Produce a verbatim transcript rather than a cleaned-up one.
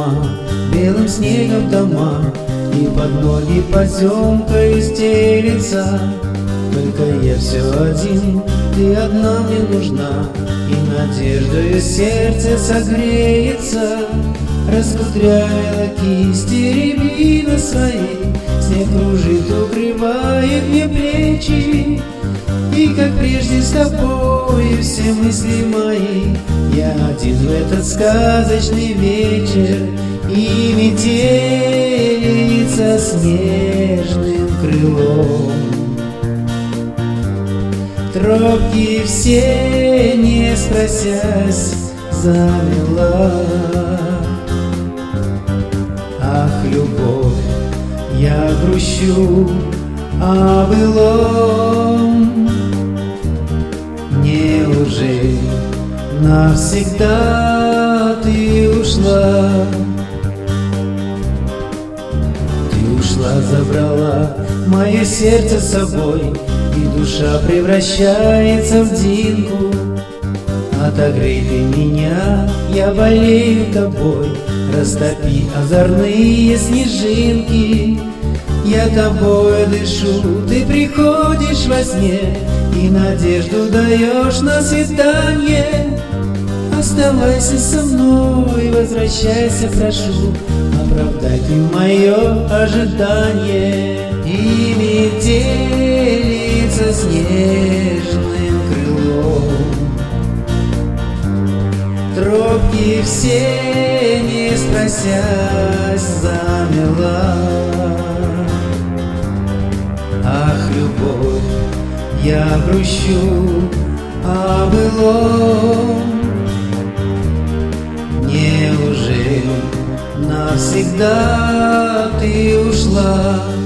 дома, белым снегом дома, и под ноги поземкой стелится. Только я все один, ты одна мне нужна, и надеждою сердце согреется. Раскудрявила кисти рябины своей, снег кружит, укрывает мне плечи. И как прежде с тобой все мысли мои, я один в этот сказочный вечер, и метелица снежным крылом. Тропки все, не спросясь, замела. Ах, любовь, я грущу о былом. Неужели навсегда ты ушла? Ты ушла, забрала мое сердце с собой, и душа превращается в динку. Отогрей ты меня, я болею тобой, растопи озорные снежинки. Я тобой дышу, ты приходишь во сне и надежду даешь на свидание. Оставайся со мной, возвращайся, прошу, оправдай ты мое ожидание. И метелица снежным крылом. Тропки все, не спросясь, замела. Ах, любовь, я грущу о былом. Неужели навсегда ты ушла?